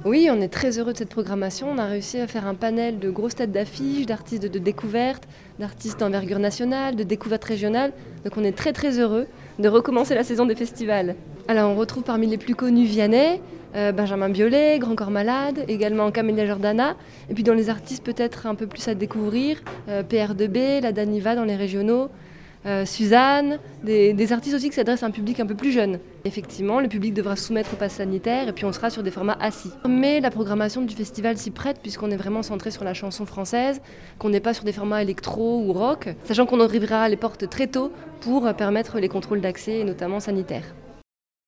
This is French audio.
Oui, on est très heureux de cette programmation. On a réussi à faire un panel de grosses têtes d'affiche, d'artistes de découverte, d'artistes d'envergure nationale, de découverte régionale. Donc on est très très heureux de recommencer la saison des festivals. Alors on retrouve parmi les plus connus Vianney, Benjamin Biolay, Grand Corps Malade, également Camélia Jordana. Et puis dans les artistes peut-être un peu plus à découvrir, PR2B, La Daniva dans les régionaux, Suzanne, des artistes aussi qui s'adressent à un public un peu plus jeune. Effectivement, le public devra se soumettre au pass sanitaire et puis on sera sur des formats assis. Mais la programmation du festival s'y prête puisqu'on est vraiment centré sur la chanson française, qu'on n'est pas sur des formats électro ou rock, sachant qu'on ouvrira les portes très tôt pour permettre les contrôles d'accès, notamment sanitaires.